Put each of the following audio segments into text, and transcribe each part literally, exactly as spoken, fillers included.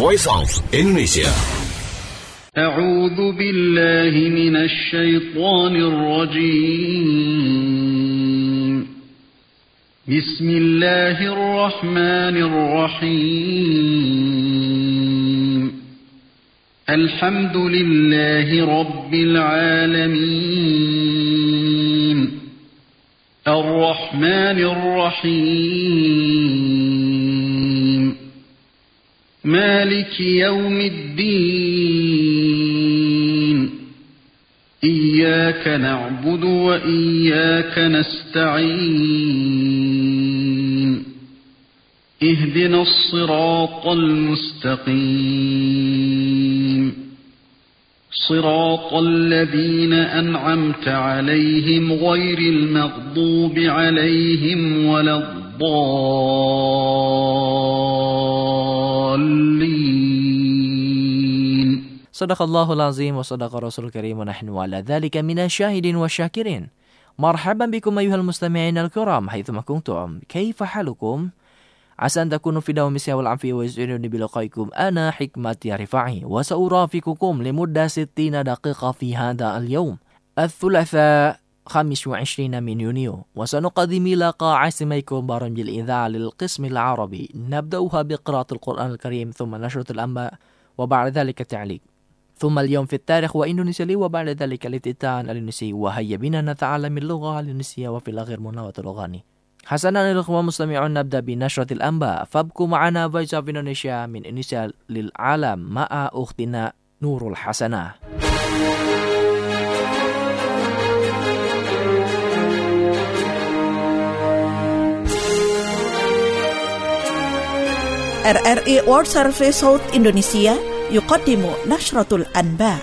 Voice of Indonesia. A'udzu billahi minasy syaithanir rajim. Bismillahirrahmanirrahim. Alhamdulillahi rabbil alamin. Ar-Rahmanir Rahim. Maliki yaumiddin. Iyyaka na'budu wa iyyaka nasta'in. Ihdinas siratal mustaqim. Siratal ladzina an'amta 'alaihim ghairil maghdubi 'alaihim waladdallin. Sadaqallahul azim wa sadaqa rasul karim wa nahnu ala dzalika minasyahidin wa syakirin. Marhaban bikum ayyuhal mustami'in al-kiram haitsu ma kuntum. Kaifa halukum? Asa an takunu fi dawami sihha wal afiyah wa yas'aluni bi liqaikum ana hikmati rifa'i wa sa'urafiqukum limuddah sittina daqiqa fi hadha al-yawm الثلاثاء خامس وعشرين من يونيو وسنقدم لقاء عاصميكم برمج الإذاعة للقسم العربي نبدأها بقراءة القرآن الكريم ثم نشرة الأنباء وبعد ذلك التعليق ثم اليوم في التاريخ وإندونيسيا لي وبعد ذلك الافتتان الإندونيسي وهيا بنا نتعلم اللغة الإندونيسية وفي الآخر مناوة الأغاني. حسنا الأخوة المستمعون نبدأ بنشرة الأنباء فابقوا معنا Voice of Indonesia من إندونيسيا للعالم مع أختنا نور الحسنة. R R I World Service South Indonesia يقدم نشرة الأنباء.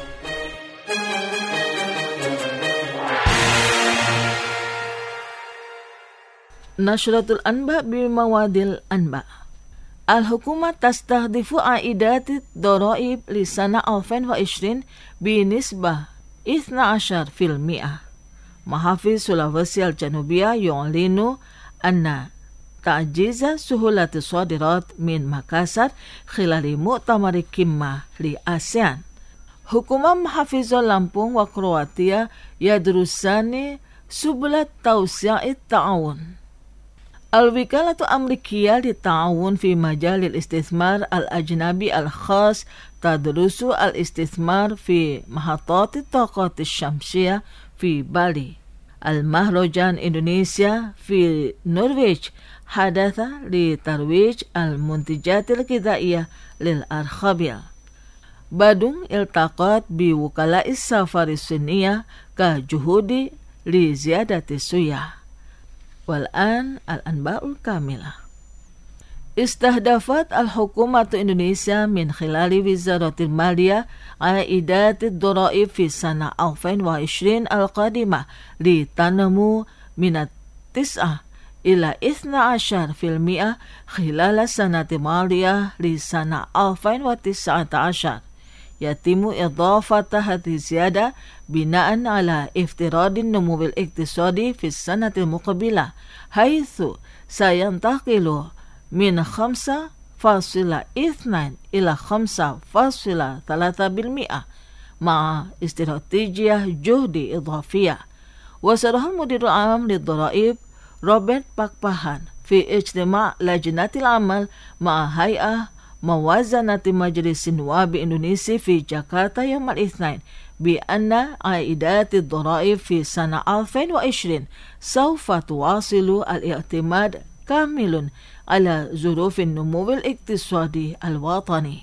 نشرة الأنباء بمواد الأنباء. الحكومة تستهدف عائدات الضرائب لسنة ألفين وعشرين بنسبة اثنا عشر بالمئة. محافظ سولawesi الجنوبية يعلن أن تعجيز سهولة الصادرات من مكاسر خلال مؤتمر قمة لآسيان. حكومة محافظ لامبونغ وكرواتيا يدرسان سبل توسيع التعاون. الوكالة الأمريكية للتعاون في مجال الاستثمار الأجنبي الخاص تدرس الاستثمار في محطات الطاقة الشمسية في بالي. المهرجان إندونيسيا في النرويج حدث لترويج المنتجات الغذائية للأرخبيل. بادون التقت بوكلاء السفر الصينية كجهود لزيادة السياح. والآن الأنباء الكاملة. استهدفت الحكومة الإندونيسية من خلال وزارة المالية عائدات الضرائب في السنة ألفين وعشرين القادمة لتنمو من التسعة إلى اثنا عشر بالمئة خلال السنة المالية لسنة ألفين وتسعة عشر. يتم إضافة هذه الزيادة بناء على افتراض النمو الاقتصادي في السنة المقبلة حيث سينتقل من خمسة فاصلة اثنين إلى خمسة فاصلة ثلاثة بالمئة مع استراتيجية جهد إضافية. وصرح المدير العام للضرائب روبرت باكباهان في اجتماع لجنة العمل مع هيئة موازنة مجلس النواب إندونيسي في جاكرتا يوم الاثنين بأن عائدات الضرائب في سنة ألفين وعشرين سوف تواصل الاعتماد كامل على ظروف النمو الاقتصادي الوطني.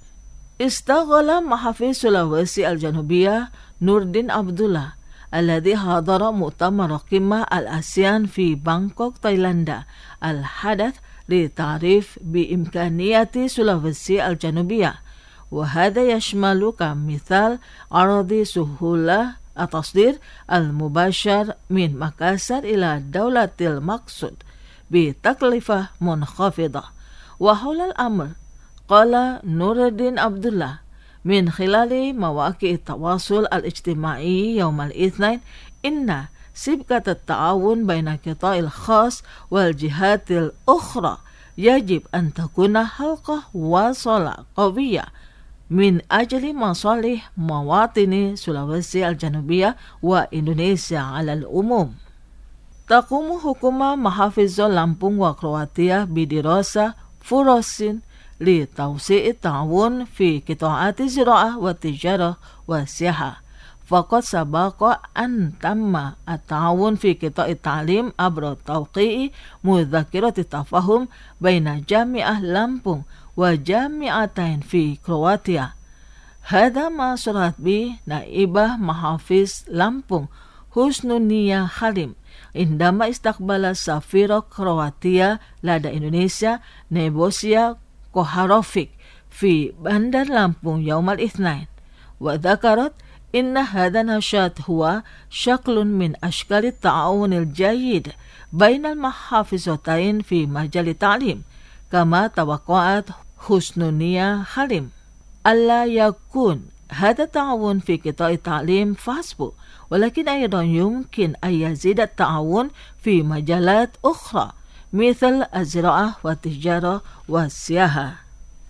استغل محافظ سولawesi الجنوبية نور الدين عبد الله الذي حضر مؤتمر قمة الآسيان في بانكوك تايلاندا الحدث للتعريف بإمكانية سولawesi الجنوبية، وهذا يشمل كمثال عرض سهولة التصدير المباشر من مكاسر إلى دولة المقصود بتكلفة منخفضة. وحول الأمر قال نور الدين عبد الله من خلال مواقع التواصل الاجتماعي يوم الاثنين إن سبكة التعاون بين القطاع الخاص والجهات الأخرى yajib an takuna halqah wasala qawiyah min ajli masalih mawatini Sulawesi al-Janubiyah wa Indonesia ala al-umum. Taqumu hukuma mahafizul Lampung wa Kroatia bidirasa furosin li tawsi'i ta'awun fi qita'ati zira'ah wa tijarah wa siyahah. Faqad sabaqa an tamma at-ta'awun fi qita'i ta'lim abra tawqi'i mudzakkirati tafahum baina Jami'ah Lampung wa jami'atain fi Kroatia. Hadha ma surat bi naibah mahafiz Lampung Husnunia Halim indama istakbala safira Kroatia lada Indonesia Nebosia Koharovic fi Bandar Lampung yaumal ithnain wa dhakarat inna hadha nashat huwa syaklun min ashkali ta'awunil jayyid bainal mahafizotain fi majali ta'lim kama tawaqqa'at Husnunia Halim alla yakun hadha ta'awun fi qita'i ta'lim fasbu walakin aydan yumkin an yazida ta'awun fi majalat ukhra mithal az-zira'ah wa tijarah wa siyahah.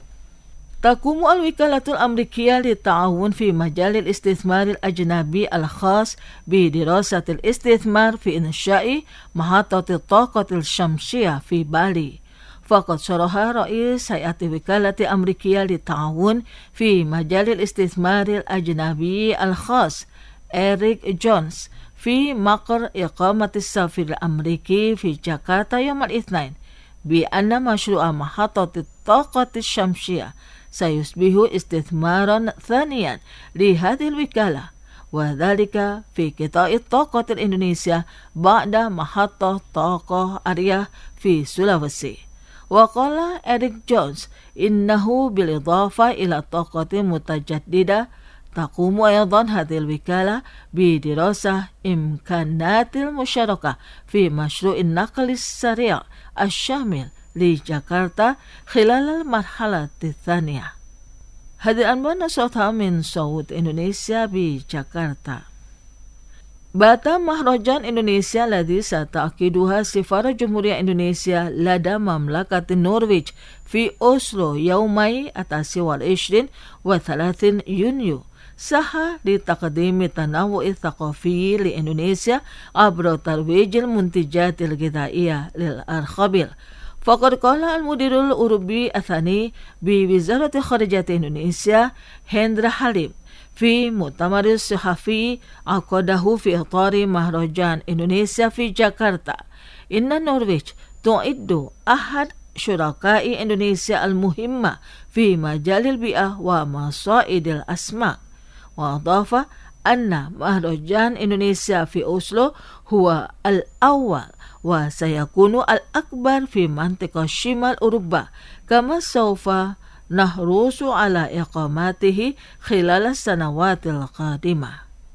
تقوم الوكالة الأمريكية للتعاون في مجال الاستثمار الأجنبي الخاص بدراسة الاستثمار في إنشاء محطة الطاقة الشمسية في بالي. فقد شرح رئيس هيئة وكالة أمريكية للتعاون في مجال الاستثمار الأجنبي الخاص إريك جونز في مقر إقامة السفير الأمريكي في جاكرتا يوم الاثنين بأن مشروع محطة الطاقة الشمسية سيصبح استثمارا ثانيا لهذه الوكالة وذلك في قطاع الطاقة الإندونيسيا بعد محطة طاقة أريا في سولويسي. وقال إريك جونز إنه بالإضافة إلى الطاقة المتجددة تقوم أيضا هذه الوكالة بدراسة إمكانات المشاركة في مشروع النقل السريع الشامل لجاكرتا خلال المرحلة الثانية. هذه الأنباء نشرتها من صوت إندونيسيا بجاكرتا. بات مهرجان إندونيسيا الذي ستعقدها سفارة جمهورية إندونيسيا لدى مملكة النرويج في أوسلو يومي التاسع والعشرين وثلاثين يونيو سعى لتقديم التنوع الثقافي لإندونيسيا عبر ترويج المنتجات الغذائية للأرخبيل. فقد قال المدير الأوروبي الثاني بوزارة خارجية إندونيسيا هندرا حليم في مؤتمر صحفي عقده في إطار مهرجان إندونيسيا في جاكرتا إن النرويج تعد أحد شركاء إندونيسيا المهمة في مجال البيئة ومصائد الأسماك. وأضاف أن مهرجان إندونيسيا في أوسلو هو الأول وسيكون الأكبر في منطقة شمال أوروبا كما سوف نحرص على إقامته خلال السنوات القادمة.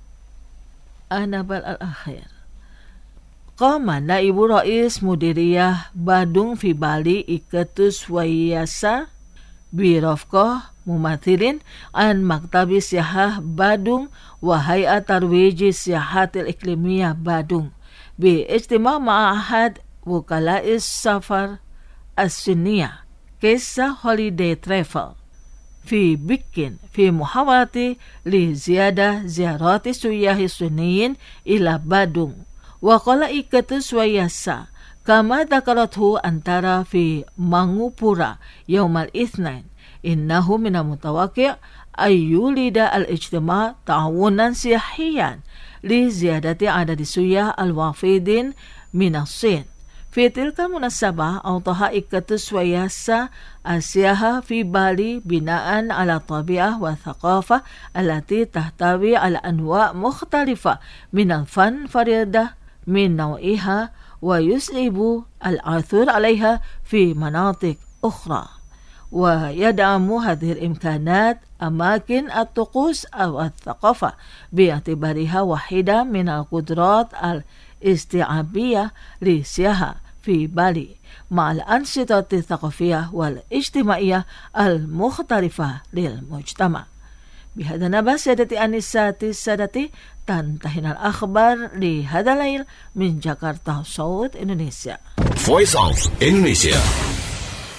أنبال الأخير قام نائب رئيس مديرية بادung في بالي إكتوس وياسا برفقة ممثلين عن مكتب سياحة بادung وهيئة ترويج السياحات الإقليمية بادung باجتماع مع أحد وكلاء السفر الصينية كيسا هوليداي ترافل في بكين في محاولة لزيادة زيارات السياح الصينيين إلى بادung. وقال إكتوس وياسا كما ذكرته أنتارا في مانغوبورا يوم الاثنين إنه من المتوقع أن يولد الاجتماع تعاونا سياحيا لزيادة عدد السياح الوافدين من الصين. في تلك المناسبة أوضح إكتوس وياسا السياحة في بالي بناء على الطبيعة والثقافة التي تحتوي على أنواع مختلفة من الفن فريدة من نوعها ويصعب العثور عليها في مناطق أخرى. ويدعم هذه الإمكانات أماكن الطقوس أو الثقافة باعتبارها واحدة من القدرات الاستيعابية للسياحة في بالي مع الأنشطة الثقافية والاجتماعية المختلفة للمجتمع. بهذا نبأ سادتي أنساتي سادتي تنتهي الأخبار لهذا الليل من جاكرتا صوت إندونيسيا. Voice of Indonesia.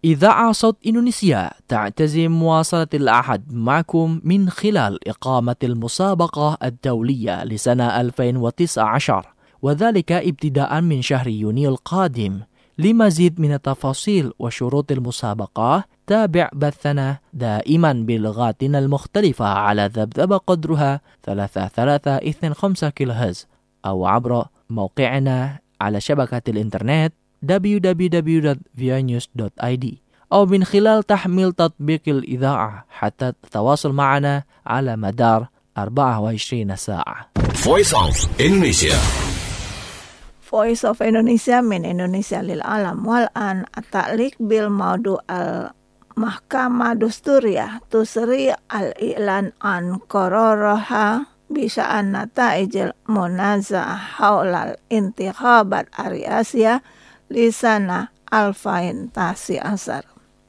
إذاعة صوت إندونيسيا تعتزم مواصلة العهد معكم من خلال إقامة المسابقة الدولية لسنة ألفين وتسعة عشر، وذلك ابتداء من شهر يونيو القادم. لمزيد من التفاصيل وشروط المسابقة تابع بثنا دائما بلغاتنا المختلفة على ذبذب قدرها ثلاثة ثلاثة اثنين خمسة كيلو هرتز، أو عبر موقعنا على شبكة الإنترنت دبليو دبليو دبليو دوت في اي نيوز دوت اي دي، أو من خلال تحميل تطبيق الإذاعة حتى تتواصل معنا على مدار أربعة وعشرين ساعة. Voice of Indonesia. Voice of Indonesia min Indonesia lil alam wal an at-ta'liq bil maudu al Mahkamah Dusturiyah tusri al-i'lan an qararaha bisa an nata'ijil munaza'ah haulal intikhabat ar-riasiyah lisana alfain tasi asar.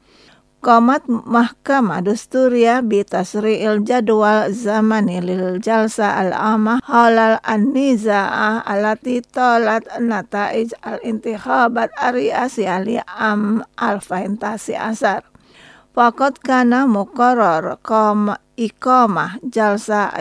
Qamat Mahkamah Dusturiyah bi tasri'il jadwal zamani lil jalsa al-amah halal an-niza'ah alati talat nata'ij al-intikhabat ar-riasiyah li am alfain tasi asar. Faqad kana muqarrar qam iqamah jalsa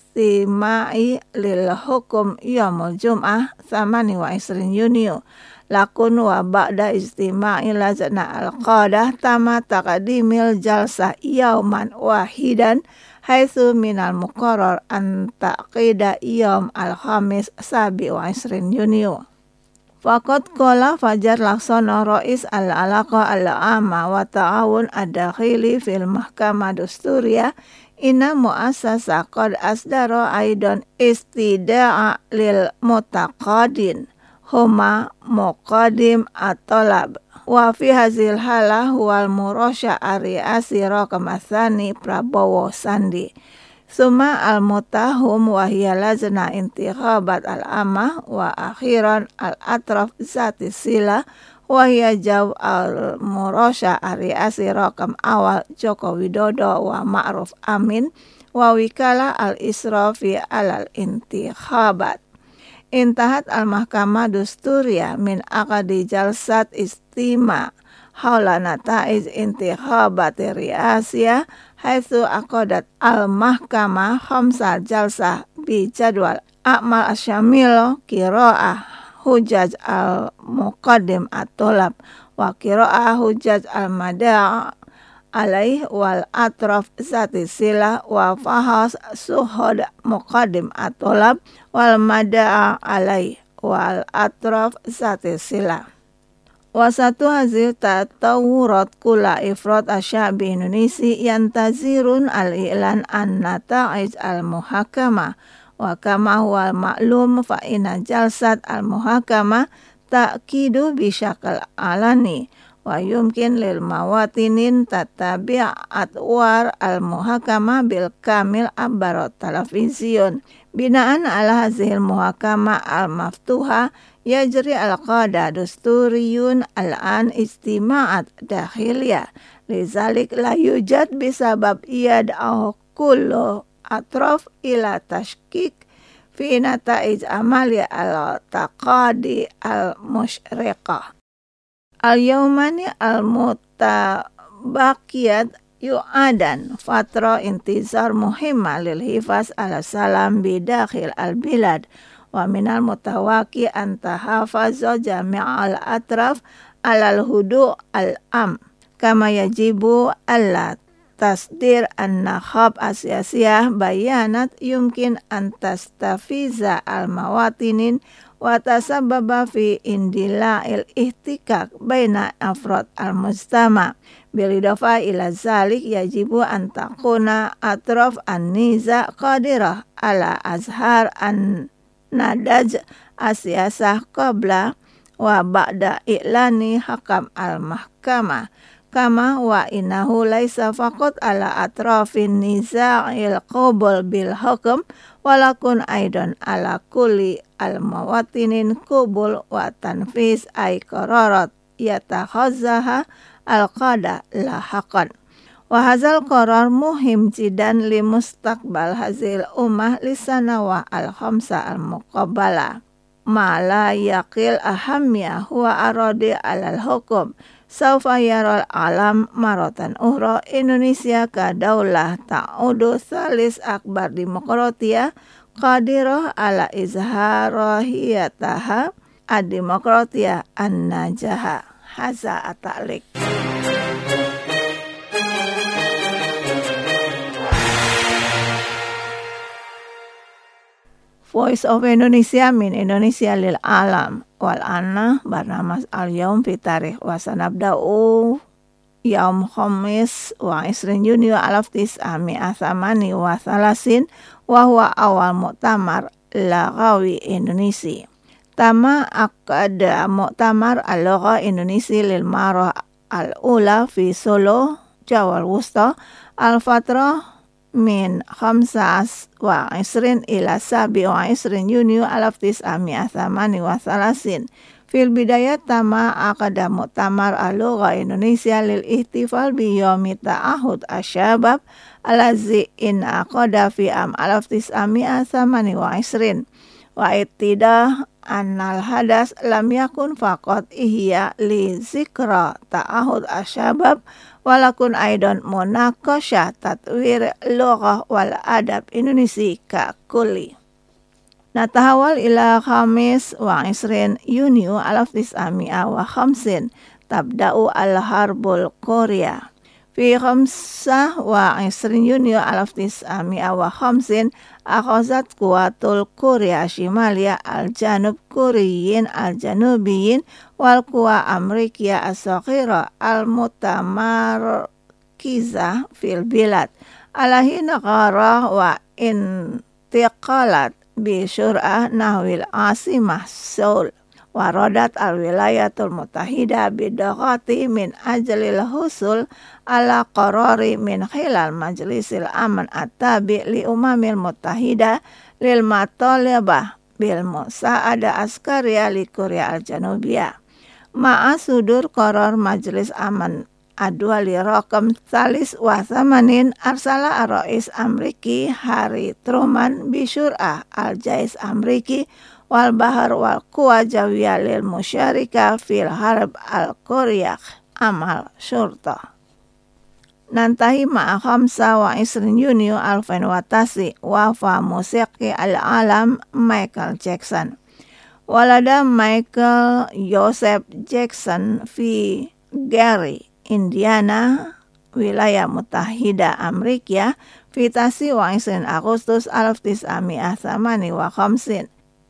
istima'i lil hukum yaumul jum'ah thamani wa isrin Yunio lakun wa ba'da istima'i lazna al-qadah tama taqdimil jalsah yauman wahidan haitsu minal muqarrar an taqida yaum al-khamis sabi wa isrin Yunio. Faqad qala Fajar Laksono Rais al-Alaqa al-Amma wa Ta'awun ad-Dakhili fil Mahkamah Dusturiyah inna mu'assasa qad asdara aidan istida'a lil mutaqadin huma muqadim at-talab wa fi hazil halah wal murasya ar-riasi raqam tsani Prabowo Sandi summa al-mutahum wa hiya lazna intikhabat al-amah wa akhiran al-atraf zati sila wa hiya jaw al-murasya ar-riasi raqam awal Joko Widodo wa Ma'ruf Amin wa wikala al-israfi alal intikhabat. Intahat al-Mahkamah Dusturiyah min aqdi jalsat istima haula nataiz intikhabat riasiyah haitsu aqadat al-Mahkamah khamsa jalsah bi jadwal a'mal asyamil qira'ah hujaj al-muqaddim at-talab wa qira'ah hujaj al-mada' alaih wal atraf zati sila wa fahas suhud muqaddim at-talab wal mada'a alaih wal atraf zati sila. Wasatu hazil tatawurat kula ifrat asyabi Indonesia yantazirun al-i'lan an nata'ij al-muhakamah wa kama huwa ma'lum fa inna jalsat al-muhakamah ta'kidu bisyakal alani wa yumkin lil mawatinin tatabi'at war al-muhakamah bil kamil abarat televisiun binaan ala hazil muhakamah al-maftuha yajri al-qada dusturiyun al-an istima'at dakhiliyah lizalik la yujad bisabab iyad au kullu atraf ila tashkik fi nata'ij amaliya al-taqadi al-musyriqah. Al-yawmani al-mutabaqiyat yu'adan fatra intizar muhimma lil hifaz ala salam bidakhil al-bilad wa minal mutawaki antahafaza jami'al atraf alal hudu al-am kama yajibu alla tasdir an-nakhab asyasiyah bayanat yumkin antastafiza al-mawatinin wa tasabbaba fi indila'il ihtikak baina afrad al-mujtama bilidafa ila zalik yajibu an takuna atraf an-niza qadirah ala azhar an nadaj asyasah qabla wa ba'da i'lani hakam al-mahkamah kama wa innahu laisa faqat ala atrafin niza'il qabul bil hukm walakun aidan ala kulli al-mawatinin qabul wa tanfiz ay qararat yatakhazzaha al-qada lahaqan. Wa hazal qarar muhim jidan li mustaqbal hazil ummah lisana wa al-khamsa al-muqabbala. ma la yaqil ahamya huwa aradi alal hukum saufa yaral alam marotan uhra Indonesia ka daulah ta'udu salis akbar demokratia qadirah ala izharahiyataha ad-demokratia an-najaha haza atalik. Voice of Indonesia min Indonesia lil alam wal anna barnamas al yaum fi tarikh wa sanabda'u yaum khamis wa isrin Yuni alaf tis'ami athamani wa thalasin wa huwa awal mu'tamar laghawi Indonesia. Tama akada mu'tamar al-lagha Indonesia lil marah al-ula fi Solo Jawa al-Wusta al-fatrah min khamsas wa isrin ila sabi wa isrin Yuni alaf tis'ami athamani wa thalasin. Fil bidayat tama akada mu'tamar al-lugha Indonesia lil ihtifal bi yaumi ta'ahud asyabab alazi in aqada fi am alaf tis'ami athamani wa isrin wa ittidah annal hadas lam yakun faqat ihya li zikra ta'ahud asyabab walakun aidan munaqasyah tatwir lughah wal adab Indonesia ka kulli. Natahawal ila khamis wa isrin Yuni alaf tis'ami'a wa khamsin tabda'u al-harbul Korea. Fi khamsah wa isrin Yuni alaf tis'ami'a wa khamsin akhazat kuwatul Korea Shimalia al-Janub Koreyin al-Janubiyin wal kuwa Amerika as-saghira al-mutamarkizah fil bilad alahina qara wa intiqalat bi syur'ah nahwil asimah Seoul wa radat al-wilayatul mutahida bidaghati min ajlil husul ala qarari min khilal majlisil aman at-tabi li umamil mutahida lil matalibah bil musa'ada askariya li Korea al-Janubiyah ma'a sudur qarar majlis aman adwa li rakam salis wa thamanin arsala ar-rais Amriki Harry Truman bisyur'ah al-jais Amriki wal bahar wal quwa jawiyah lil musyarika fil harb al-Korea amal syurta. Nantahi ma'a khamsa wa isrin Yuni alfain watasi wafa musiki al-alam Michael Jackson. Walada Michael Joseph Jackson fi Gary Indiana wilayah mutahida Amerika fitasi wa isrin Agustus alaf tis'ami athamani wa khamsin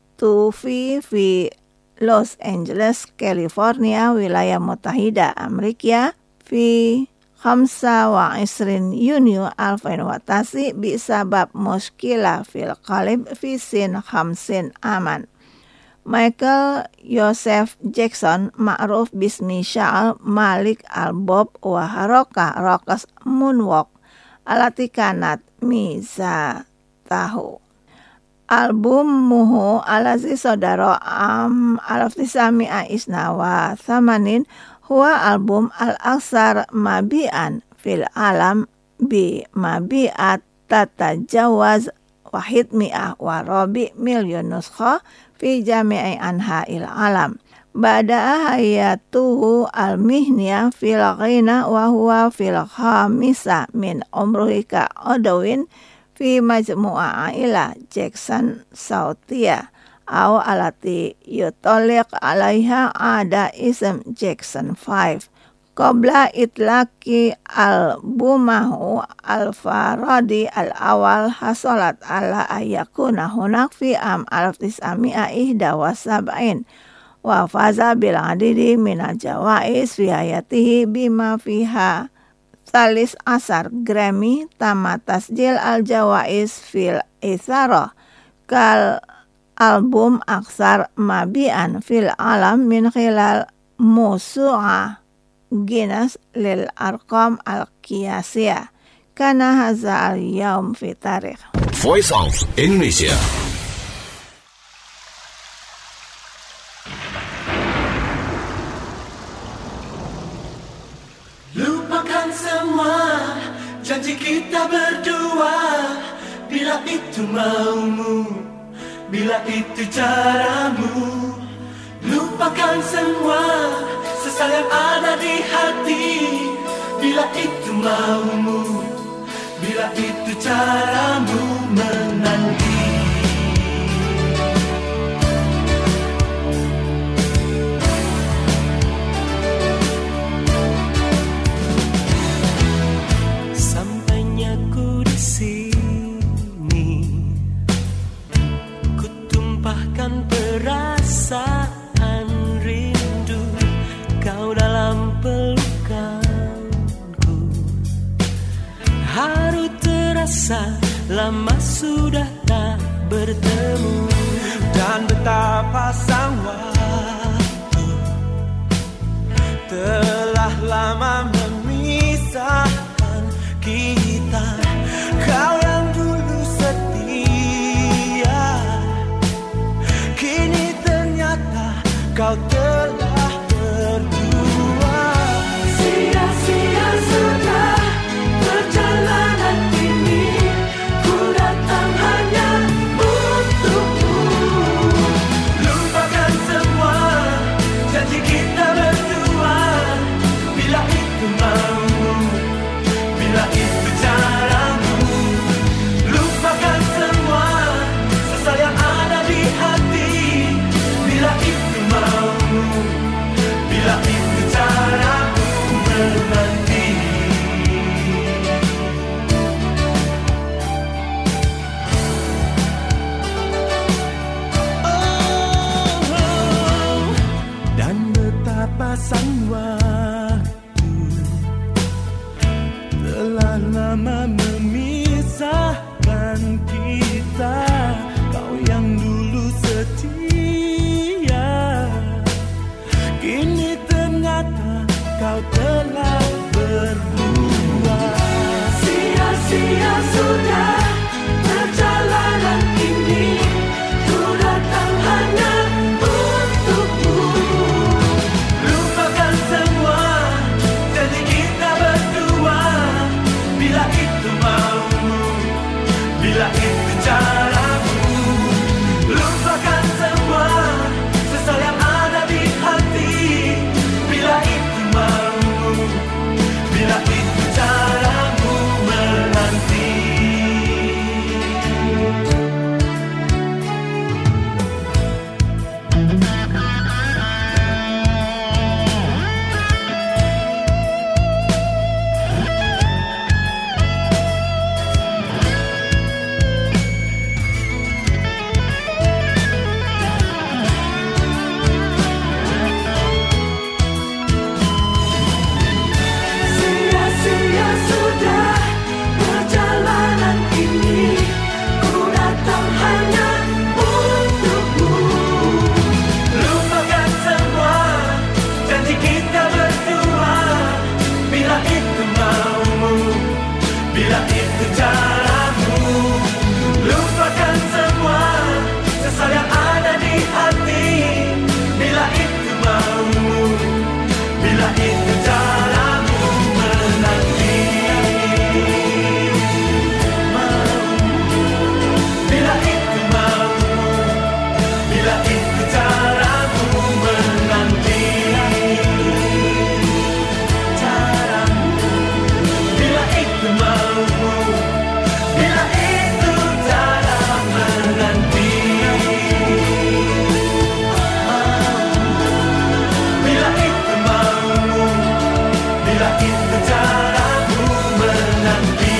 tufi fi Los Angeles California wilayah mutahida Amerika fi khamsa wa isrin Yuni alfain watasi bi sabab muskila fil qalib fi sin khamsin aman. Michael Joseph Jackson ma'ruf bismi Sya'al Malik al-Bob wa haroka rokas moonwalk alati kanat miza tahu. Album muhu alazi sodaro am alaf tisami'a isna wa thamanin huwa album al-aksar mabi'an fil alam bi mabi'at tatajawaz wahid mi'ah wa robi milyon nuskha fi jami'i anha'il alam. Bada'a hayatuhu al-mihniyah fil ghina wa huwa fil khamisa min umruhika odawin fi majmu'a ila Jackson Sautia aw alati yutoliq alaiha ada ism Jackson five. Qabla itlaki al-bumahu al-faradi al-awal hasolat ala ayakuna hunak fi am alaf tis'ami'a ihda wa sab'in wa faza bil adidi minal jawais fi hayatihi bima fiha salis asar Grammy tama tasjil al-jawais fil isarah kal album aksar mabi'an fil alam min khilal musu'ah Guinness lil Arqam al-Qiyasiyah kana haza al-yawm fi tarikh. Voice of Indonesia. Lupakan semua janji kita berdua bila itu maumu, bila itu caramu. Lupakan semua sesal yang ada di hati, bila itu maumu, bila itu caramu menanti. Sampainya ku di sini, ku tumpahkan perasaan rindu, kau dalam pelukanku. Haru terasa lama sudah tak bertemu, dan betapa sang waktu telah lama memisahkan kita. Kau yang dulu setia, kini ternyata kau telah berdua. Sia-sia sudah perjalanan ini, ku datang hanya untukmu. Lupakan semua janji kita berdua, bila itu maumu, bila itu caramu. Lupakan semua sesal yang ada di hati, bila itu maumu, bila itu caramu menanti. Oh, dan betapa sang waktu telah lama memisahkan kita. Kau yang dulu setia, kini ternyata kau telah berdua. Sia-sia sudah perjalanan ini, ku datang hanya untukmu. Lupakan semua janji kita berdua, bila itu maumu, bila itu caramu. Lupakan semua sesal yang ada di hati, bila itu maumu, bila itu caramu menanti. Sia-sia sudah perjalanan ini, ku datang hanya untukmu. Lupakan semua janji kita berdua, bila itu maumu, bila itu caramu. Lupakan semua sesal yang ada di hati, bila itu maumu, bila itu caramu menanti. Bila itu maumu, bila itu caramu menanti. Caramu, bila itu maumu, bila itu cara menanti. Bila itu maumu, bila itu caramu menanti.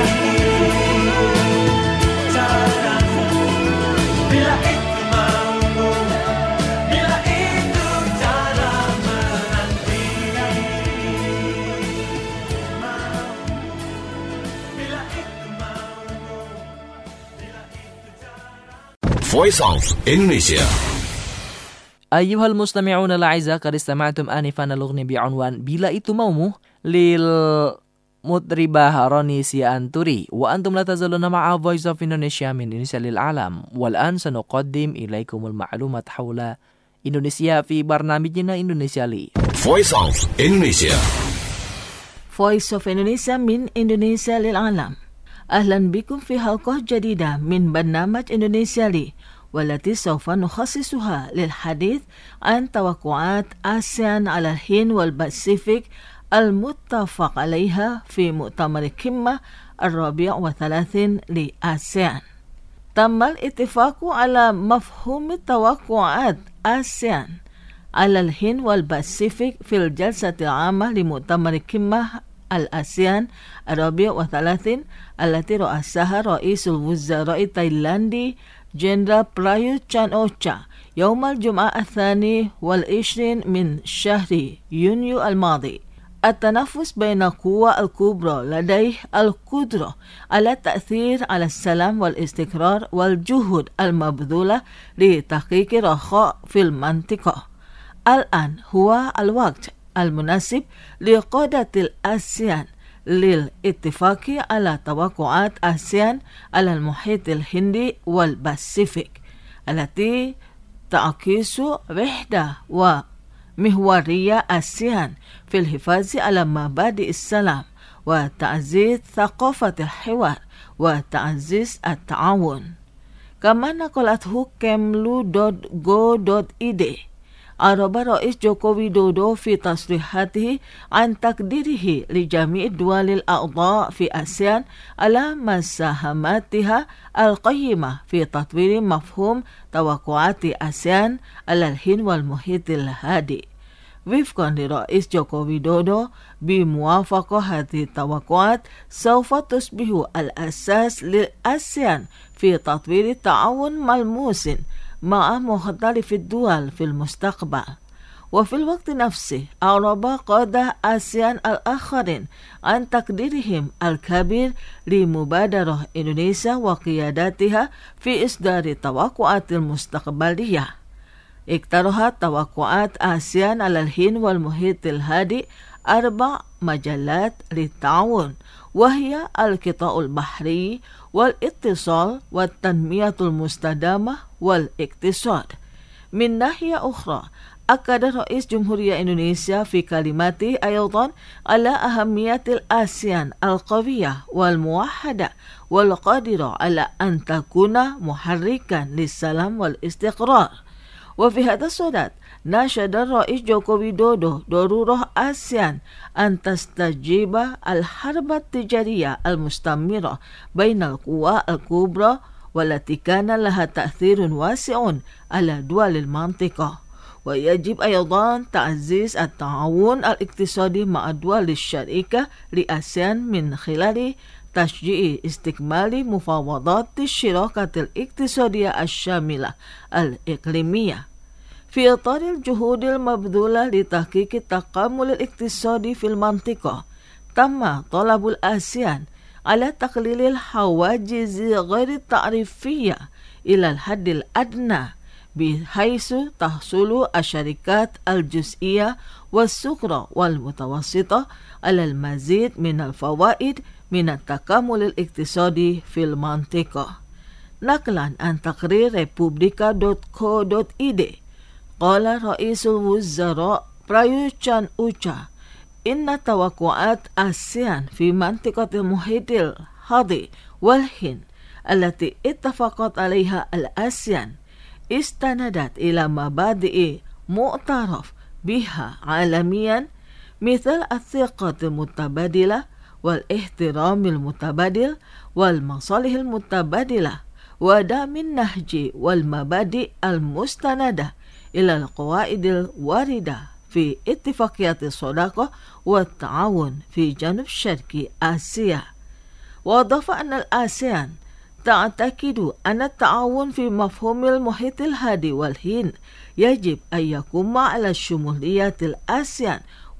Caramu, bila itu maumu, bila itu cara menanti. Bila itu maumu, bila itu cara. Voice of Indonesia. أيها المستمعون الأعزاء قد استمعتم آنفا الأغنية بعنوان بلا itu maumu للمطربة راني سيانتوري وأنتم لا تزالون مع Voice of Indonesia من إندونيسيا للعالم. والآن سنقدم إليكم المعلومات حول إندونيسيا في برنامجنا إندونيسيا لي. Voice of Indonesia. Voice of Indonesia من إندونيسيا للعالم. أهلا بكم في حلقة جديدة من برنامج إندونيسيا لي. والتي سوف نخصصها للحديث عن توقعات آسيان على الهند والباسيفيك المتفق عليها في مؤتمر القمة الرابع والثلاثين لآسيان. تم الاتفاق على مفهوم توقعات آسيان على الهند والباسيفيك في الجلسة العامة لمؤتمر القمة الآسيان الرابع والثلاثين التي رأسها رئيس الوزراء التايلاندي جنرال برايوت تشان أوتشا يوم الجمعة الثاني والعشرين من شهر يونيو الماضي. التنافس بين القوى الكبرى لديه القدرة على التأثير على السلام والاستقرار والجهود المبذولة لتحقيق رخاء في المنطقة. الآن هو الوقت المناسب لقادة الآسيان للاتفاق على توقعات آسيان على المحيط الهندي والباسيفيك التي تعكس وحدة ومحورية آسيان في الحفاظ على مبادئ السلام وتعزيز ثقافة الحوار وتعزيز التعاون. كما نقلته كاملو دوت جو دوت اي دي، أعرب رئيس جوكو ويدودو في تصريحاته عن تقديره لجميع الدول الأعضاء في آسيان على مساهماتها القيمة في تطوير مفهوم توقعات آسيان على الهند والمحيط الهادئ. وفقا لرئيس جوكو ويدودو، بموافقة هذه التوقعات سوف تصبح الأساس للآسيان في تطوير تعاون ملموس مع مختلف الدول في المستقبل. وفي الوقت نفسه أعرب قادة آسيان الآخرين عن تقديرهم الكبير لمبادرة إندونيسيا وقياداتها في إصدار التوقعات المستقبلية. اقترحت توقعات آسيان على الهند والمحيط الهادئ أربع مجالات للتعاون، وهي القطاع البحري والاتصال والتنمية المستدامة والاقتصاد. من ناحية أخرى، أكد رئيس جمهورية إندونيسيا في كلماته أيضا على أهمية الآسيان القوية والموحدة والقادرة على أن تكون محركا للسلام والاستقرار. وفي هذا الصدد ناشد الرئيس جوكو ويدودو ضرورة آسيان أن تستجيب الحرب التجارية المستمرة بين القوى الكبرى والتي كان لها تأثير واسع على دول المنطقة. ويجب أيضا تعزيز التعاون الاقتصادي مع الدول الشريكة لآسيان من خلال تشجيع استكمال مفاوضات الشراكة الاقتصادية الشاملة الإقليمية. في إطار الجهود المبذولة لتحقيق التكامل الاقتصادي في المنطقة، تم طلب الآسيان على تقليل الحواجز غير التعريفية إلى الحد الأدنى، بحيث تحصل الشركات الجزئية والصغرى والمتوسطة على المزيد من الفوائد من التكامل الاقتصادي في المنطقة. نقلا عن تقرير ريبوبليكا دوت كو دوت اي دي، قال رئيس الوزراء برايوت تشان أوتشا إن توقعات آسيان في منطقة المحيط الهادئ والهند التي اتفقت عليها الآسيان استندت إلى مبادئ معترف بها عالميا، مثل الثقة المتبادلة والاحترام المتبادل والمصالح المتبادلة ودعم النهج والمبادئ المستندة إلى القواعد الواردة في اتفاقية الصداقة والتعاون في جنوب شرق آسيا. وأضاف أن الآسيان تعتقد أن التعاون في مفهوم المحيط الهادئ والهند يجب أن يقوم على شمولية الآسيان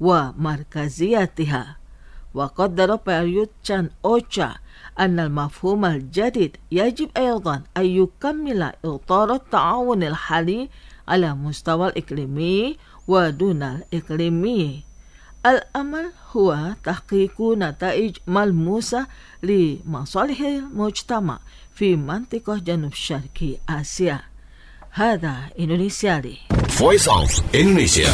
ومركزيتها. وقدر برايوت تشان أوتشا أن المفهوم الجديد يجب أيضا أن يكمل إطار التعاون الحالي على مستوى الإقليمي ودون الإقليمي. الأمل هو تحقيق نتائج ملموسة لمصالح المجتمع في منطقة جنوب شرق آسيا. هذا إندونيسيالي. Voice of Indonesia.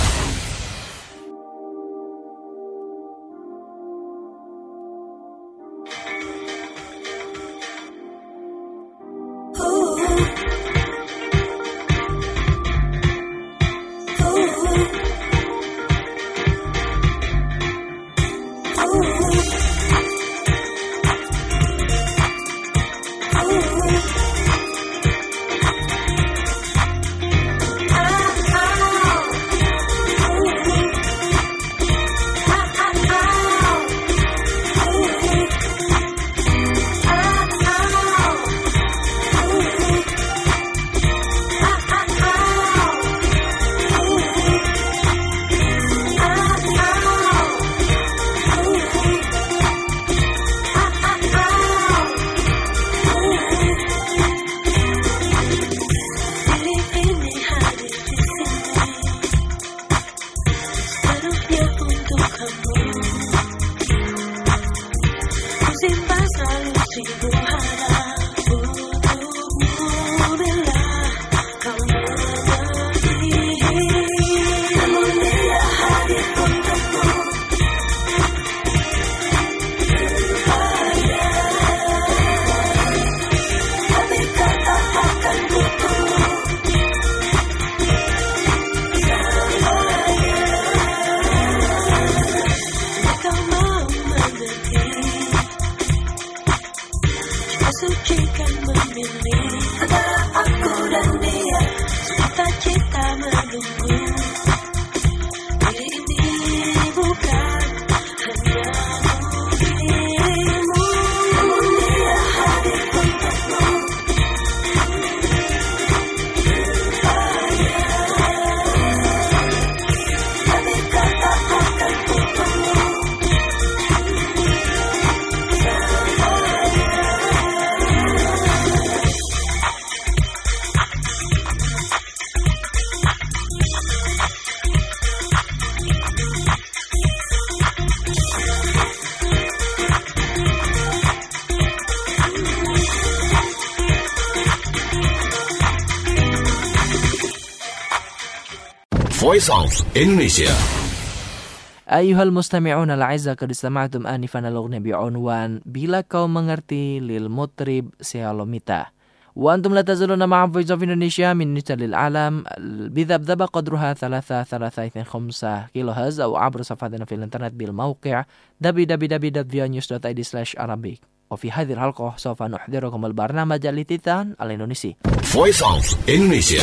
Voice of Indonesia. أيها المستمعون الأعزاء قد استمعتم آنفا الأغنية بعنوان Bila Kau Mengerti للمطرب سيالوميتا. وأنتم لا تزالون مع Voice of Indonesia من نجد للعالم بذبذبة قدرها ثلاثة ثلاثة اثنين خمسة كيلو هرتز أو عبر صفحتنا في الإنترنت بالموقع دبليو دبليو دبليو دوت فيا نيوز دوت آي دي سلاش أرابيك. وفي هذه الحلقة سوف نحضركم البرنامج التيتان الإندونيسي. Voice of Indonesia.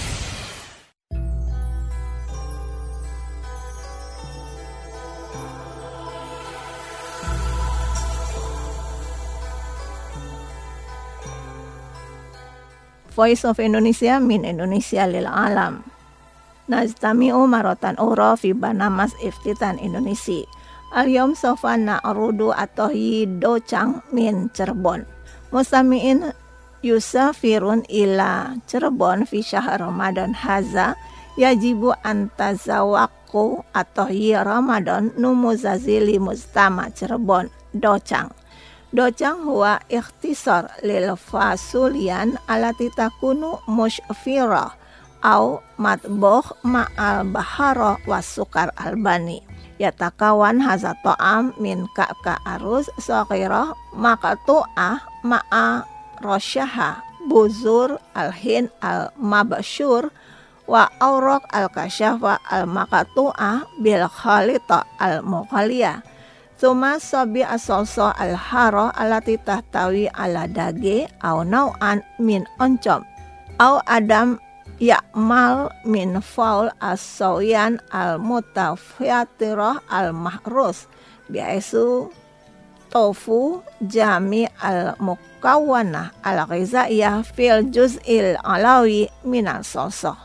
Voice of Indonesia min Indonesia lil alam. Najtami'u maratan ura fi banamas iftitan Indonesia. Al-yawm sawfa na'rudu at-tohi docang min Cirebon. Mustami'in yusafirun ila Cirebon fi syahr Ramadan haza yajibu antazawaqu at-tohi Ramadan numuzazili mustama Cirebon docang. Docang huwa ikhtisar lil fasulian alati takunu mushfira au matbukh ma'al bahara wasukar albani. Yatakawan haza ta'am min ka'ka aruz saghirah maqtu'ah ma'a rasyaha buzur alhin al-mabsyur wa awraq al-kasyafa al-maqtu'ah bil khalita al-mughaliyah. Tsumma sabi asolso al-hara alati tahtawi ala dage au nau'an min oncom au adam ya'mal min faul as-sawiyan al-mutafiyatirah al-mahrus biaisu tofu jami al-mukawwanah al-ghizaiyah fil juz'il alawi min al-solso.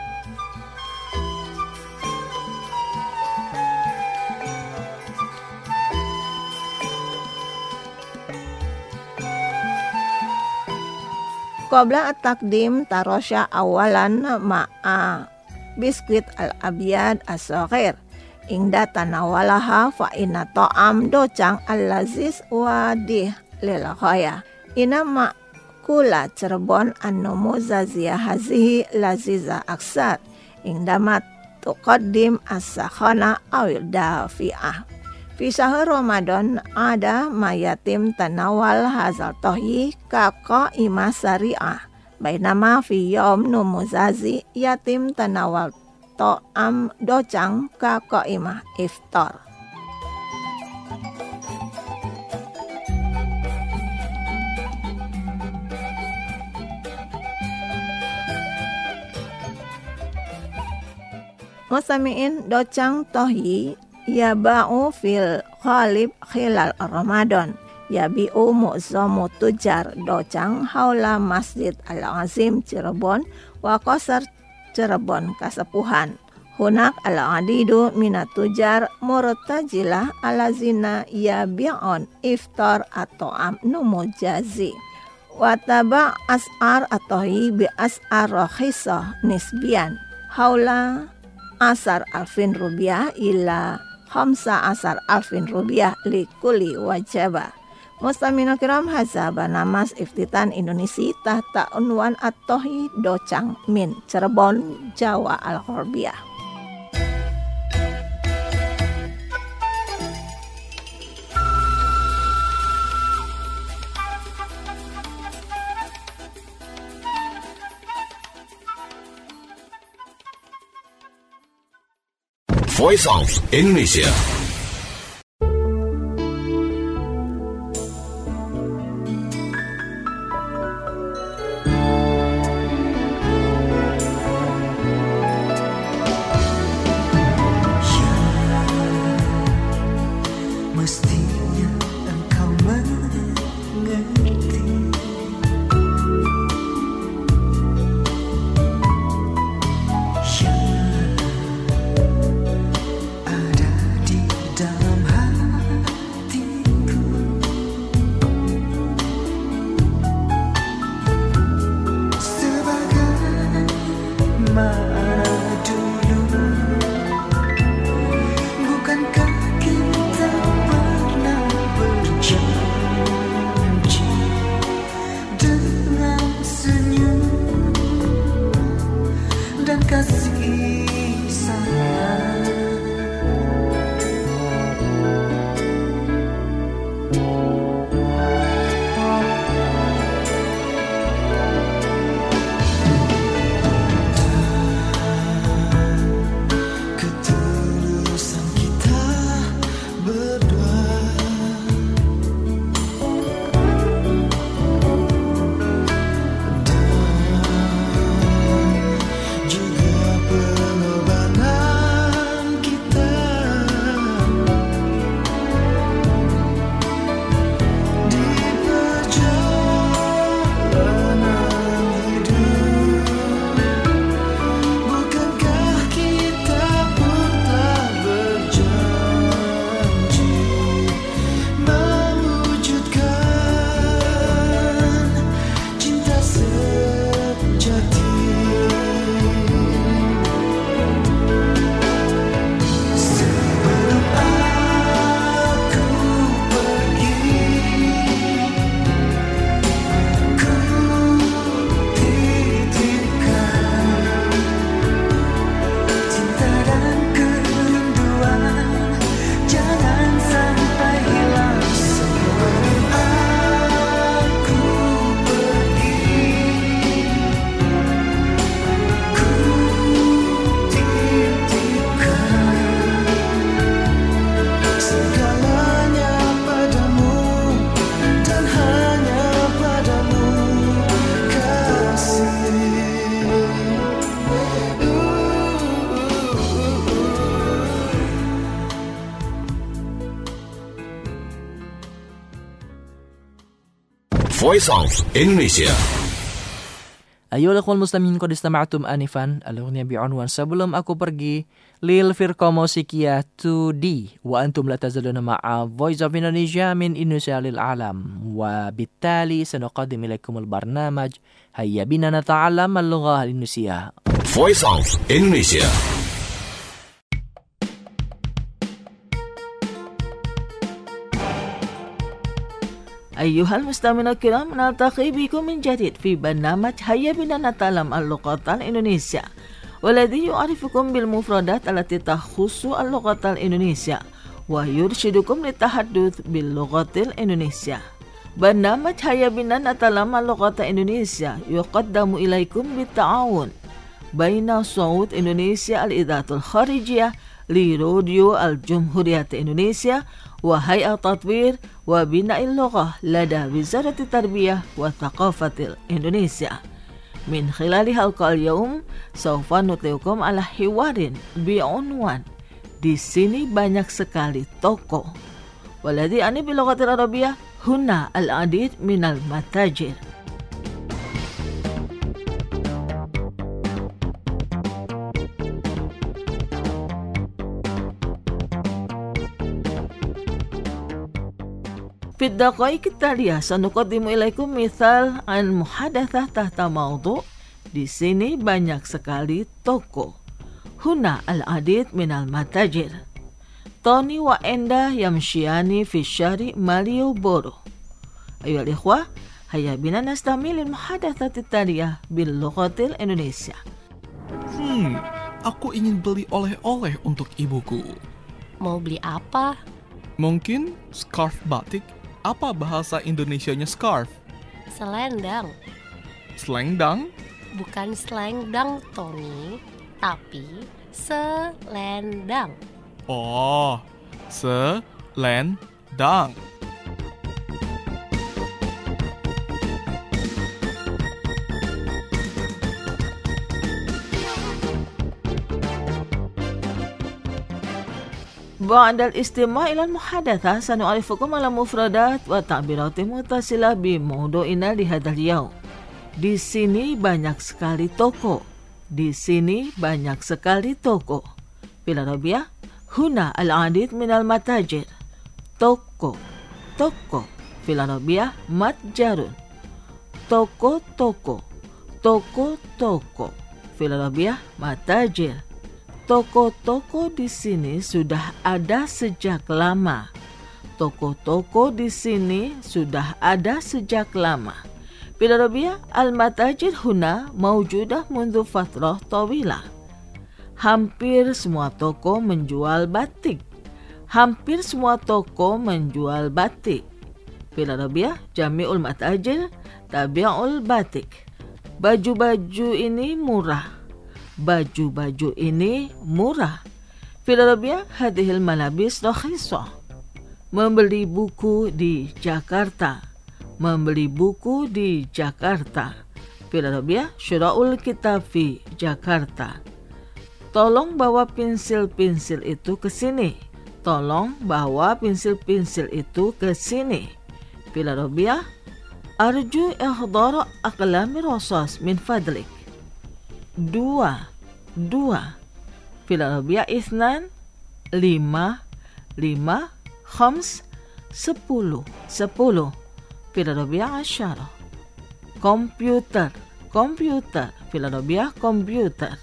Qabla at-taqdim tarosha awalan ma'a biskuit al-abyad as-saghir ingda tanawalaha fa inna ta'am docang al-laziz wadih lil ghaya ina ma'kula Cirebon an-numuzaziyah hazihi laziza aksar ingda ma tuqaddim as-sakhana awil dafi'ah. Fi syahr Ramadan ada mayatim tanawal hazal tohi kaka imah syariah. Bainama fi yom numuzazi yatim tanawal to'am docang kaka imah iftar. Musami'in docang tohi yaba'u fil ghalib khilal Ramadan yabi'u mu'zamu tujar docang haula Masjid Al-Azim Cirebon wa qasar Cirebon kasepuhan hunak al-adidu minat tujar murtajilah alazina yabi'un iftar atau amnu mujazi wa taba as'ar atohi bi as'ar rakhisah nisbian haula asar alfin rupiah ila khamsa asar alfin rupiah likuli wajaba. Mustamina kiram hazaba namas iftitan Indonesia tahta unwan at-tohi docang min Cirebon Jawa Al-Gharbiah. Voice of Indonesia. Mestinya engkau mengerti yang ada di dalam hatiku. Sebagaimana dulu, bukankah kita pernah Voice of Indonesia. Ayolah ikhwal muslimin, qad istama'tum anifan al-ughniya bi'unwan Sebelum aku pergi lil firqa musikia two D wa antum la tazaluna ma'a Voice of Indonesia min Indonesia lil alam wa bittali sanuqaddim ilaikum al-barnamaj hayya bina nata'allam al-lugha al-Indonesia. Voice of Indonesia. أيها المستمعون الكرام، نلتقي بكم من جديد في برنامج هيا بنا نتعلم اللغة الإندونيسية، والذي يعرفكم بالمفردات التي تخص اللغة الإندونيسية ويرشدكم للتحدث باللغة الإندونيسية. برنامج هيا بنا نتعلم اللغة الإندونيسية يقدم إليكم بالتعاون بين صوت إندونيسيا الإذاعة الخارجية لراديو الجمهورية إندونيسيا وهيئة تطوير وبناء اللغة لدى وزارة التربية والثقافة الإندونيسيا. من خلال حلقة اليوم سوف نطلعكم على حوار بعنوان di sini banyak sekali toko. والذي يعني باللغة العربية هنا العديد من المتاجر. في الدقائق التالية سنقدم إليكم مثال عن محادثة تحت موضوع di sini banyak sekali toko. هنا العديد من المتاجر. توني وإندا يمشيان في الشارع ماليوبورو. أيها الإخوة، هيا بنا نستعمل المحادثة التالية باللغة الإندونيسية. Hmm, aku ingin beli oleh-oleh untuk ibuku. Mau beli apa? Mungkin scarf batik. Apa bahasa Indonesianya scarf? Selendang. Selendang? Bukan selendang, Tony, tapi selendang. Oh, selendang. بعد الاستماع إلى المحادثة سنعرفكم على مفردات وتعبيرات متصلة بموضوعنا لهذا اليوم. Di sini banyak sekali toko. Di sini banyak sekali toko. بالعربية هنا العديد من المتاجر. Toko, toko. بالعربية متجر. Toko, toko. Toko, toko. بالعربية متاجر. Toko-toko di sini sudah ada sejak lama. Toko-toko di sini sudah ada sejak lama. بالعربية المتاجر هنا موجودة منذ فترة طويلة. Hampir semua toko menjual batik. Hampir semua toko menjual batik. بالعربية جميع المتاجر تبيع الباتيك. Baju-baju ini murah. Baju-baju ini murah. بالعربية هذه الملابس رخيصة. Membeli buku di Jakarta. Membeli buku di Jakarta. بالعربية شراء الكتاب في جاكرتا. Tolong bawa pensil-pensil itu ke sini. Tolong bawa pensil-pensil itu ke sini. بالعربية أرجو إحضار أقلام الرصاص من فضلك. Dua, dua. بالعربية اثنان, lima, lima, خمس, sepuluh, sepuluh. بالعربية عشرة. Komputer, komputer. بالعربية komputer.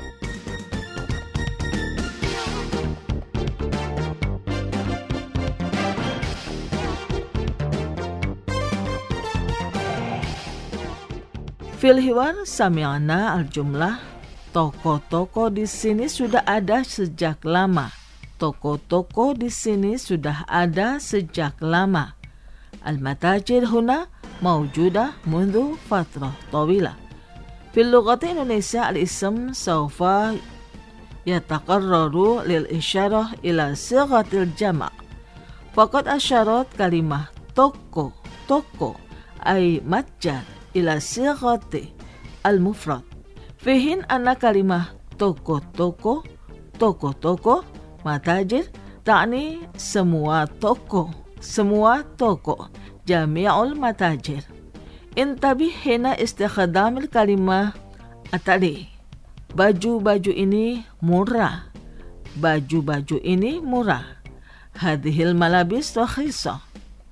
Fil hiwar sami'na al-jumlah. Toko-toko di sini sudah ada sejak lama. Toko-toko di sini sudah ada sejak lama. Al-matajir huna mawjudah mundu fatrah tawila. Fil lughati Indonesia al-ism sawfa yataqarraru lil isyarah ila sighatil jama'. Faqad asyarat kalimah toko, toko ay matjar ila sighati al-mufrad. Fihin anna kalimah toko-toko, toko-toko, matajir, ta'ni semua toko, semua toko, jami'ul matajir. Intabih hina istikhdamil kalimah atali. Baju-baju ini murah. Baju-baju ini murah. Hadhil malabis rakhisa.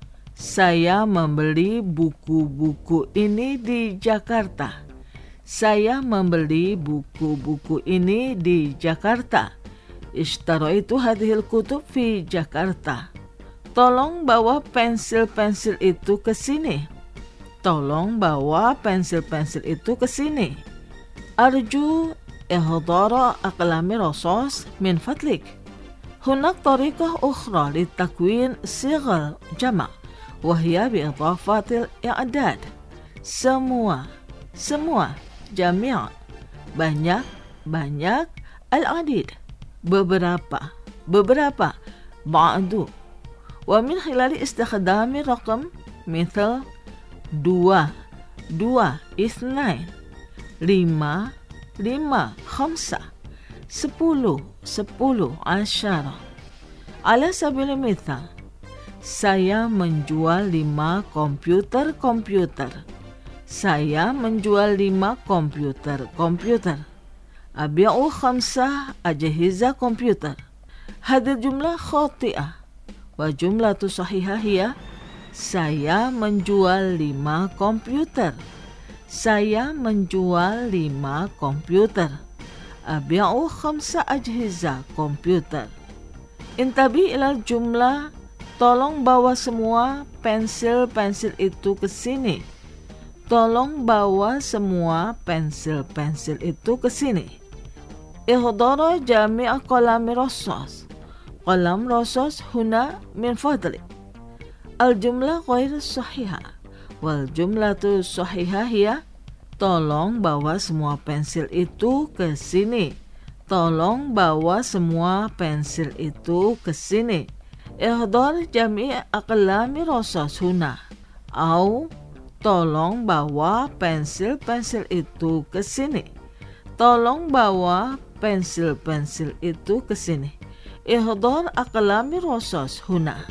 Saya membeli buku-buku ini di Jakarta. Saya membeli buku-buku ini di Jakarta. Ishtaraitu hadhil kutub fi Jakarta. Tolong bawa pensil-pensil itu ke sini. Tolong bawa pensil-pensil itu ke sini. Arju ihdara aqlami rasos min fadlik. Hunak tariqah ukhra litakwin sighal jama' wahya biidhafatil i'dad. Semua, semua, jami' banyak, banyak, al-adid beberapa, beberapa, ba'du. Wa min khilali istikhdami raqam mithal dua, dua, ithnain, lima, lima, khamsa, sepuluh, sepuluh, asyara. Ala sabil mithal, saya menjual lima komputer-komputer. Saya menjual lima komputer-komputer. Abi'u khamsah ajhiza komputer. Hadil jumlah khati'ah. Wa jumlatu sahihah hiya, saya menjual lima komputer. Saya menjual lima komputer. Abi'u khamsa ajhiza komputer. Intabi ilal jumlah, tolong bawa semua pensil-pensil itu ke sini. Tolong bawa semua pensil-pensil itu ke sini. Ihdara jami'a qalami rasos. Qalam rasos huna min fadlik. Al-jumlah ghair sahihah. Wal jumlatu sahihah hiya, tolong bawa semua pensil itu ke sini. Tolong bawa semua pensil itu ke sini. Ihdar jami' aqlami rasas huna. Au, tolong bawa pensil-pensil itu ke sini. Tolong bawa pensil-pensil itu ke sini. Ihdar aqlami rasas huna.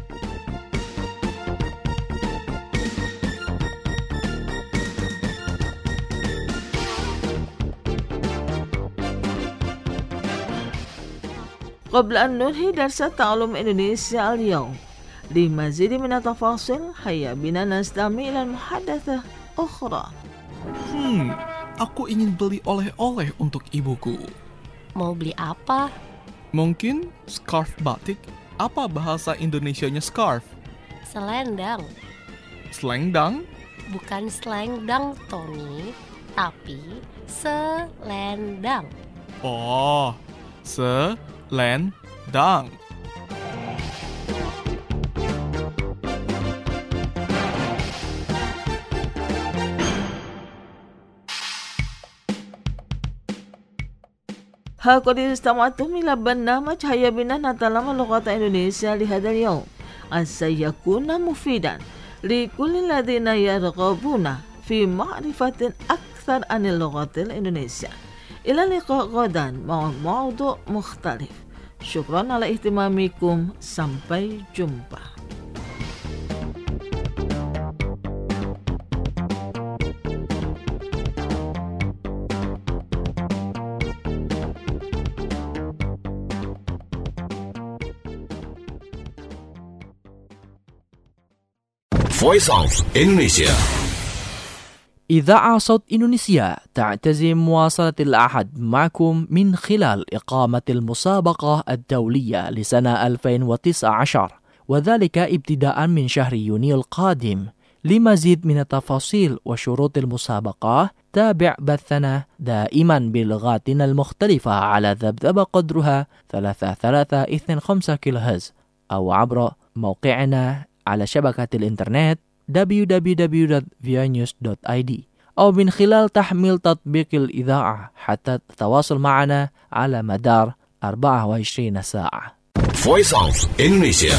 قبل أن ننهي درس تعلم إندونيسيا اليوم لمزيد من التفاصيل هيا بنا نستمع إلى المحادثة أخرى. Hmm, aku ingin beli oleh-oleh untuk ibuku. Mau beli apa? Mungkin scarf batik. Apa bahasa Indonesianya scarf? Selendang. Selendang? Bukan selendang, Tony, tapi selendang. Oh, se Lendang. هاكد استمعتم إلى برنامج هيا بنا نتعلم اللغة الإندونيسية لهذا اليوم. عسى يكون مفيدا لكل الذين يرغبون في معرفة أكثر عن اللغة الإندونيسية. إلى اللقاء غدا مع موضوع مختلف. Syukran ala ihtimamikum. Sampai jumpa. Voice of Indonesia. إذاعة صوت إندونيسيا تعتزم مواصلة الأحد معكم من خلال إقامة المسابقة الدولية لسنة ألفين وتسعة عشر، وذلك ابتداء من شهر يونيو القادم. لمزيد من التفاصيل وشروط المسابقة تابع بثنا دائما بلغاتنا المختلفة على ذبذب قدرها ثلاثة ثلاثة اثنين خمسة كيلو هرتز أو عبر موقعنا على شبكة الإنترنت دبليو دبليو دبليو دوت في نيوز دوت آي دي أو من خلال تحميل تطبيق الإذاعة حتى تتواصل معنا على مدار أربعة وعشرين ساعة. Voice of Indonesia.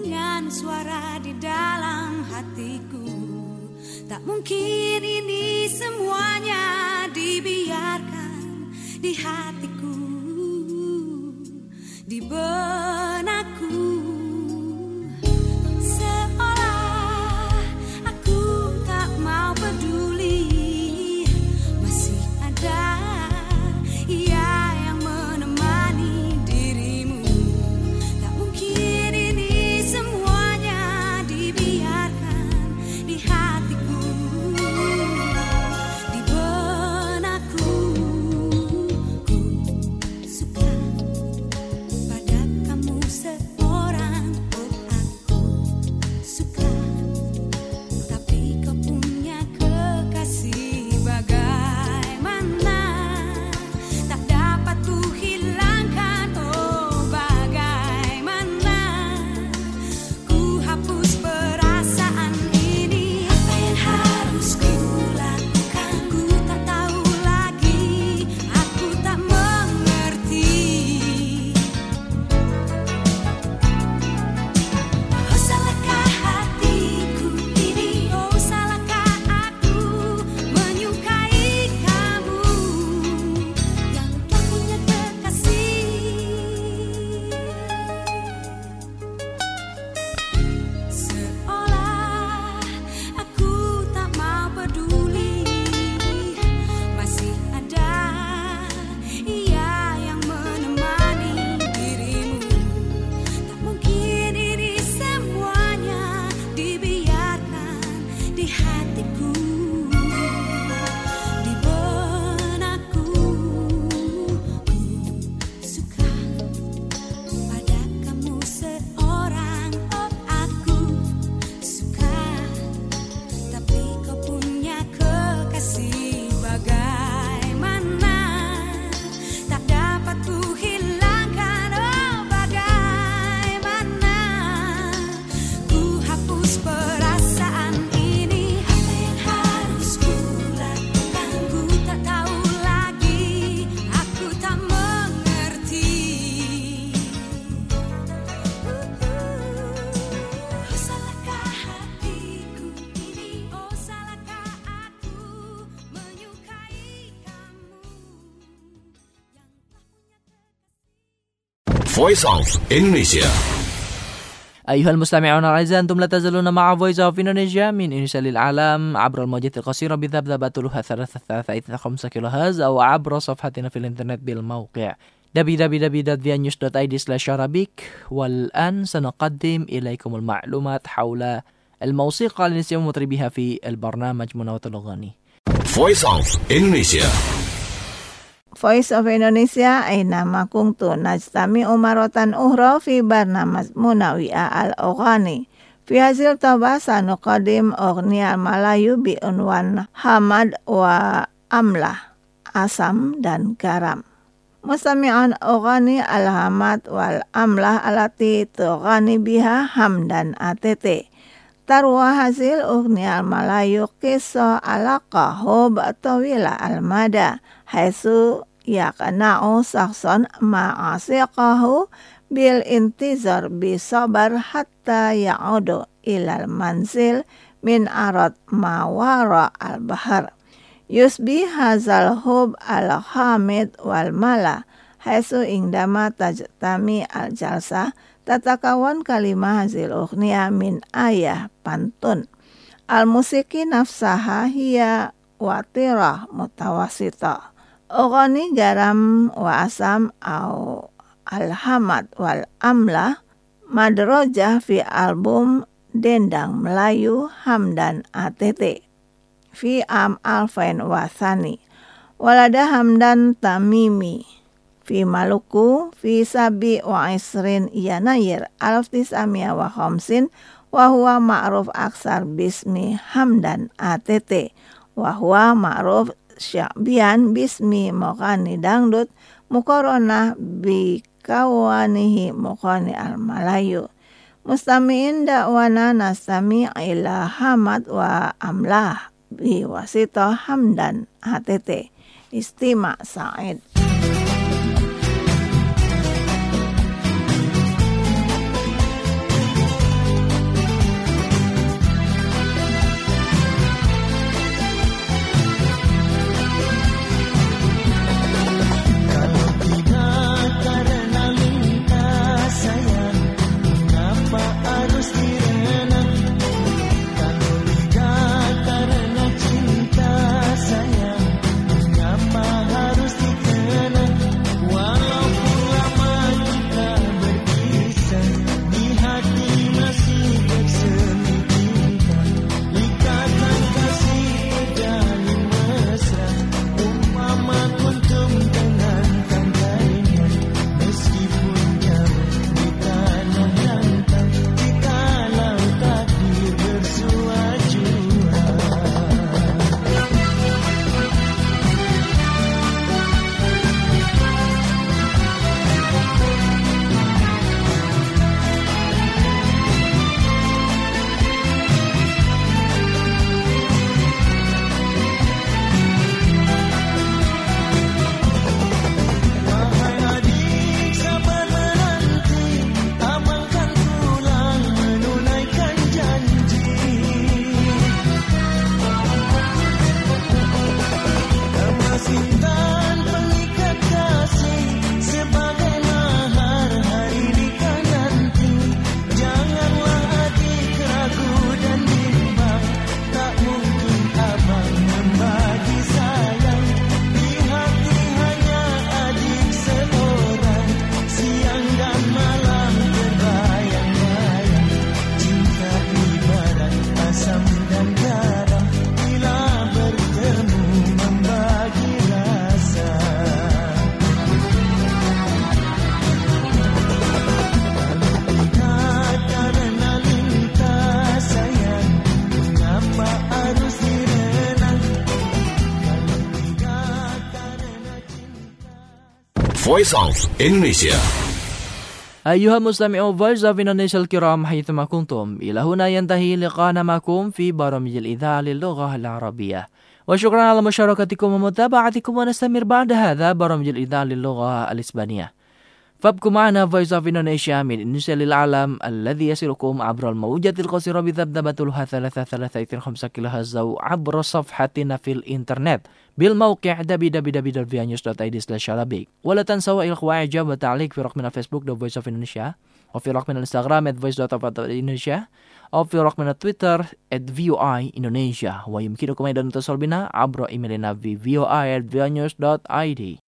dengan suara di dalam hatiku. Tak mungkin ini semuanya dibiarkan di hatiku, di benakku. Seolah aku tak mau peduli, masih ada ia yang menemani dirimu. Tak mungkin ini semuanya dibiarkan di hatiku, di benakku. Ku suka pada kamu seorang, oh aku suka. Tapi kau punya kekasih bagaimana, tak dapat ku hilangkan, oh bagaimana ku hapus perasaan ini. Apa yang harus ku lakukan, ku tak tahu lagi, aku tak mengerti. Oh salahkah hatiku ini, oh salahkah aku menyukai kamu yang tak punya kekasih. Seolah aku tak mau peduli, masih ada ia yang menemani dirimu. Tak mungkin ini semuanya dibiarkan di hatiku, di benakku. Ku suka pada kamu seorang, oh aku suka. Tapi kau punya kekasih bagaimana, tak dapat ku hilangkan, oh bagaimana ku hapus perasaan ini. Apa yang harus ku lakukan, ku tak tahu lagi, aku tak mengerti. Oh salahkah hatiku ini, oh salahkah aku menyukai kamu yang tak punya kekasih. Voice of Indonesia. أيها المستمعون الأعزاء، أنتم لا تزالون مع Voice of Indonesia من إنشاء للعالم عبر الموجات القصيرة بذبذبة طولها ثلاثة آلاف وخمسة كيلو هرتز أو عبر صفحتنا في الإنترنت بالموقع دبليو دبليو دبليو دوت في نيوز دوت آي دي سلاش أرابيك. والآن سنقدم إليكم المعلومات حول الموسيقى التي سيقوم مطربيها في البرنامج منوة الأغاني. Voice of Indonesia. Voice of Indonesia أينما كنت نجتمع مرة أخرى في برنامج منوع الأغاني. في هذه الطبعة سنقدم أغنية ملاyu بعنوان Hamad wa Amlah, asam dan garam. Mustami'an أغاني الحمد والأملة التي تغني بها Hamdan A T T. تروى هذه الأغنية الملاyu قصة علاقة حب طويلة المدى حيث يقنع شخص مع عاشقه بالانتظار بصبر حتى يعود إلى المنزل من أرض ما وراء البحر. يشبه هذا الحب الحامد والملا حيث عندما تجتمع الجلسة تتكون كلمة هذه الأغنية من آية pantun. الموسيقى نفسها هي وتيرة متوسطة. أغاني garam wa asam أو الحمد والأملة مدرجة في ألبوم Dendang Melayu Hamdan A T T في عام ألفين وثاني. ولد Hamdan Tamimi في مالوكو في سبع وعشرين يناير ألف وتسعمائة وخمسين وهو معروف أكثر باسم Hamdan A T T وهو معروف شعبيا باسم مغني دangdut مقارنة بكوانه مغني الملايو. مستمعين دعوانا نستمع إلى Hamad wa Amlah بواسطة Hamdan A T T. استماع سعيد. Voice of Indonesia. أيها المستمعون Voice of Indonesia الكرام حيثما كنتم، إلى هنا ينتهي لقاءنا معكم في برامج الإذاعة للغة العربية، وشكرا على مشاركتكم ومتابعتكم، ونستمر بعد هذا برامج الإذاعة للغة الإسبانية. فابقوا معنا Voice of Indonesia من إندونيسيا للعالم الذي يصلكم عبر الموجات القصيرة بذبذبتها ثلاثة ثلاثة خمسة كيلو هرتز أو عبر صفحتنا في الإنترنت بالموقع دبليو دبليو دبليو دوت في نيوز دوت آي دي سلاش عربي. ولا تنسوا إلقاء إعجاب وتعليق في رقمنا فيسبوك The Voice of Indonesia، وفي رقمنا الانستغرام at voice dot of indonesia، أو في رقمنا تويتر at V O I Indonesia. ويمكنكم أيضا الاتصال بنا عبر إيميلنا في v o i at v o news dot i d.